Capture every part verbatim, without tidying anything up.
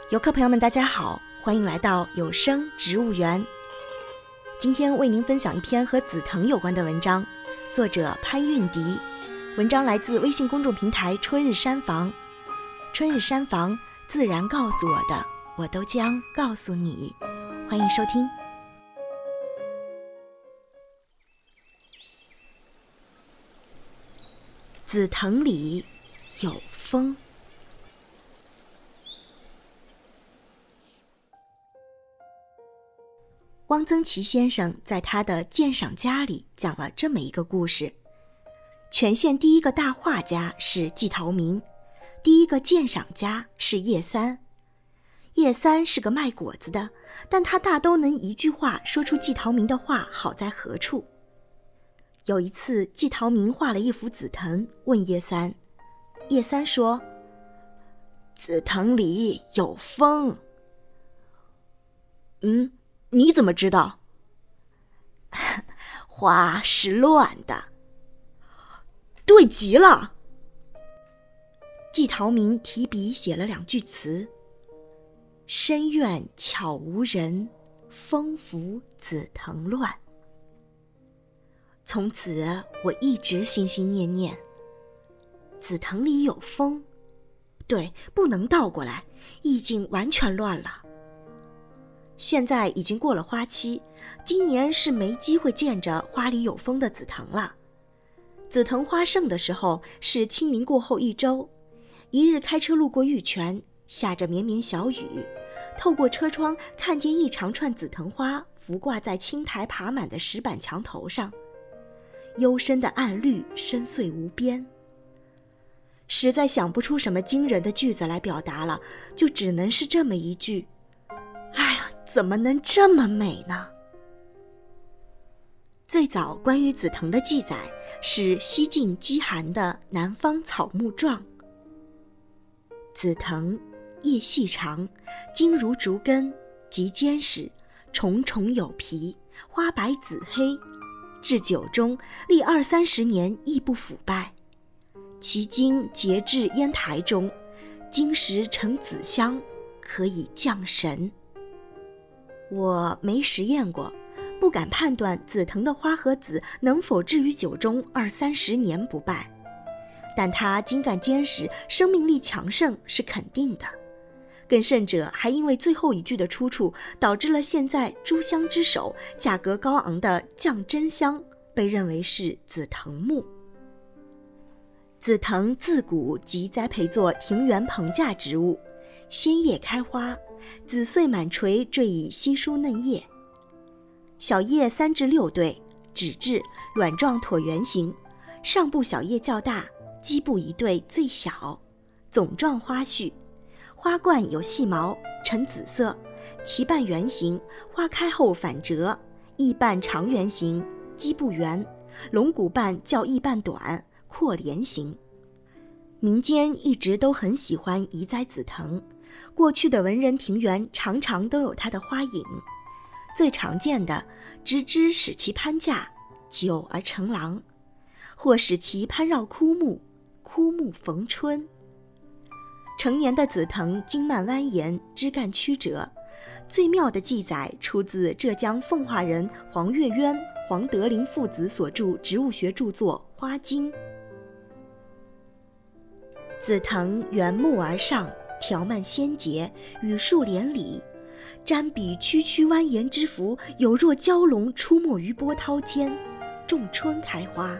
游客朋友们大家好，欢迎来到有声植物园。今天为您分享一篇和紫藤有关的文章，作者潘韵迪，文章来自微信公众平台春日山房。春日山房，自然告诉我的，我都将告诉你。欢迎收听。紫藤里有风。汪曾祺先生在他的《鉴赏家》里讲了这么一个故事：全县第一个大画家是季陶民，第一个鉴赏家是叶三。叶三是个卖果子的，但他大都能一句话说出季陶民的画好在何处。有一次，季陶民画了一幅紫藤，问叶三，叶三说：紫藤里有风。嗯，你怎么知道？花是乱的。对极了。季陶民提笔写了两句词：深院悄无人，风拂紫藤乱。从此我一直心心念念，紫藤里有风，对，不能倒过来，意境完全乱了。现在已经过了花期，今年是没机会见着花里有风的紫藤了。紫藤花盛的时候是清明过后一周，一日开车路过玉泉，下着绵绵小雨，透过车窗看见一长串紫藤花浮挂在青苔爬满的石板墙头上，幽深的暗绿深邃无边。实在想不出什么惊人的句子来表达了，就只能是这么一句：哎呀，怎么能这么美呢？最早关于紫藤的记载是西晋姬寒的《南方草木状》。紫藤叶细长，茎如竹根，极坚实，重重有皮，花白紫黑，至酒中历二三十年亦不腐败。其茎结至烟台中，经时呈紫香，可以降神。我没实验过，不敢判断紫藤的花和籽能否置于酒中二三十年不败，但它茎干坚实，生命力强盛是肯定的。更甚者，还因为最后一句的出处，导致了现在诸香之首、价格高昂的降真香被认为是紫藤木。紫藤自古即栽培作庭园棚架植物，鲜叶开花，紫穗满垂，缀以稀疏嫩叶。小叶三至六对，指质，卵状椭圆形，上部小叶较大，基部一对最小，总状花序，花冠有细毛，呈紫色，其瓣圆形，花开后反折，翼瓣长圆形，基部圆，龙骨瓣较翼瓣短，阔莲形。民间一直都很喜欢移栽紫藤，过去的文人庭园常常都有它的花影。最常见的，直枝使其攀架，久而成廊；或使其攀绕枯木，枯木逢春。成年的紫藤茎蔓蜿蜒，枝干曲折。最妙的记载出自浙江奉化人黄月渊、黄德林父子所著植物学著作《花经》。紫藤缘木而上，条蔓纤洁，语树连理，瞻彼曲曲蜿蜒之幅，有若蛟龙出没于波涛间，仲春开花。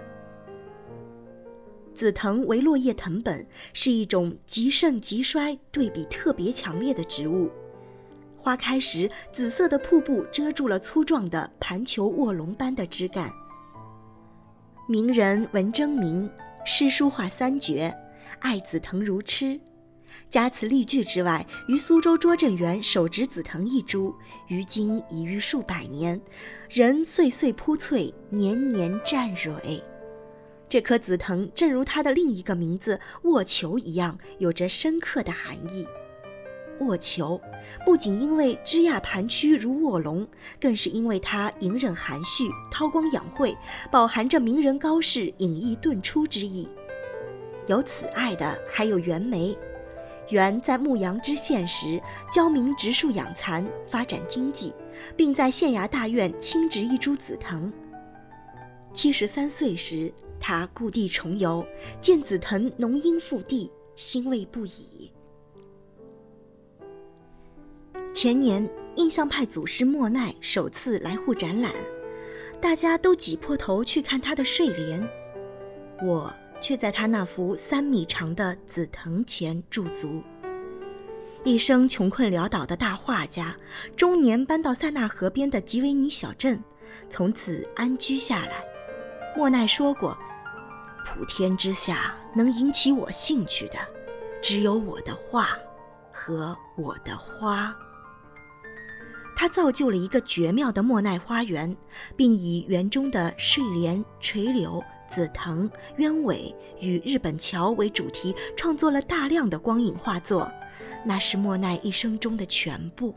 紫藤为落叶藤本，是一种极盛极衰对比特别强烈的植物。花开时，紫色的瀑布遮住了粗壮的盘球卧龙般的枝干。名人文征明诗书画三绝，爱紫藤如痴。加此例句之外，于苏州拙政园手植紫藤一株，于今已逾数百年，仍岁岁铺翠，年年绽蕊。这棵紫藤正如它的另一个名字卧球一样，有着深刻的含义。卧球不仅因为枝桠盘曲如卧龙，更是因为它隐忍含蓄，韬光养晦，饱含着名人高士隐逸顿出之意。有此爱的还有袁枚。 原在牧羊知县时教民植树养蚕，发展经济，并在县衙大院亲植一株紫藤。七十三岁时，他故地重游，见紫藤浓荫覆地，欣慰不已。前年，印象派祖师莫奈首次来沪展览，大家都挤破头去看他的睡莲，我却在他那幅三米长的紫藤前驻足。一生穷困潦倒的大画家，中年搬到塞纳河边的吉维尼小镇，从此安居下来。莫奈说过，普天之下能引起我兴趣的，只有我的画和我的花。他造就了一个绝妙的莫奈花园，并以园中的睡莲、垂柳、紫藤、鸢尾与日本桥为主题，创作了大量的光影画作，那是莫奈一生中的全部。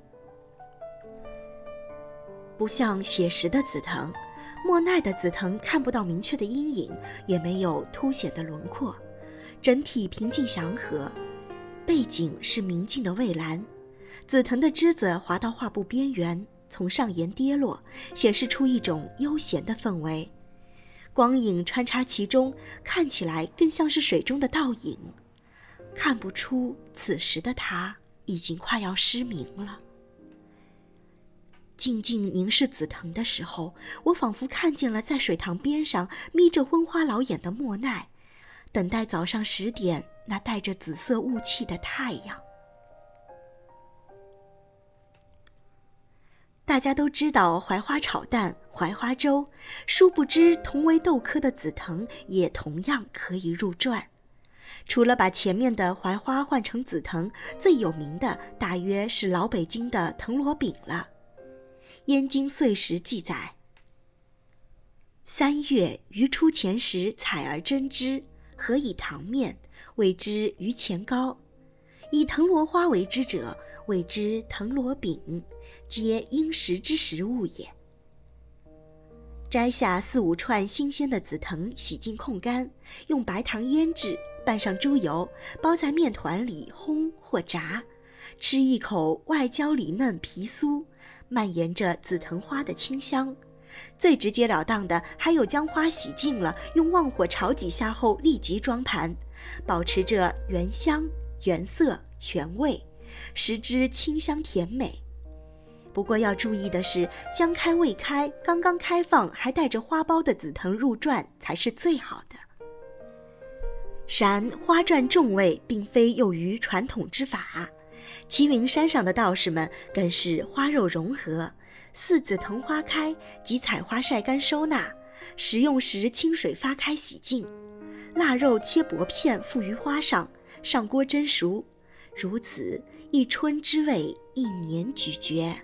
不像写实的紫藤，莫奈的紫藤看不到明确的阴影，也没有凸显的轮廓，整体平静祥和，背景是明净的蔚蓝，紫藤的枝子滑到画布边缘，从上沿跌落，显示出一种悠闲的氛围，光影穿插其中，看起来更像是水中的倒影，看不出此时的他已经快要失明了。静静凝视紫藤的时候，我仿佛看见了在水塘边上眯着昏花老眼的莫奈，等待早上十点那带着紫色雾气的太阳。大家都知道槐花炒蛋、槐花粥，殊不知同为豆科的紫藤也同样可以入传。除了把前面的槐花换成紫藤，最有名的大约是老北京的藤萝饼了。燕京岁时记载，三月余出前时采而蒸之，和以糖面，谓之榆钱糕。以藤萝花为之者，谓之藤萝饼，皆应时之食物也。摘下四五串新鲜的紫藤，洗净控干，用白糖腌制，拌上猪油，包在面团里烘或炸，吃一口外焦里嫩皮酥，蔓延着紫藤花的清香。最直截了当的还有将花洗净了，用旺火炒几下后立即装盘，保持着原香、原色、原味，食之清香甜美。不过要注意的是，将开未开、刚刚开放还带着花苞的紫藤入馔才是最好的。然花馔重味并非囿于传统之法，齐云山上的道士们更是花肉融合，似紫藤花开即采花晒干收纳，食用时清水发开洗净，腊肉切薄片附于花上，上锅蒸熟，如此一春之味，一年咀嚼。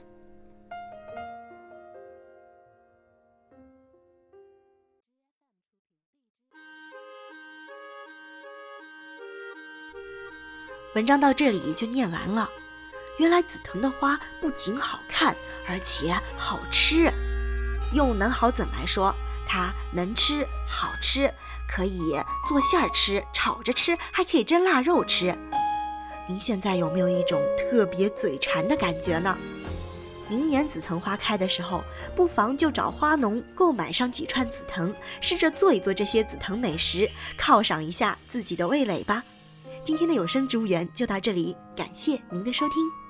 文章到这里就念完了。原来紫藤的花不仅好看，而且好吃。用能好怎来说，它能吃、好吃，可以做馅儿吃、炒着吃，还可以蒸腊肉吃。您现在有没有一种特别嘴馋的感觉呢？明年紫藤花开的时候，不妨就找花农购买上几串紫藤，试着做一做这些紫藤美食，犒赏一下自己的味蕾吧。今天的有声植物园就到这里，感谢您的收听。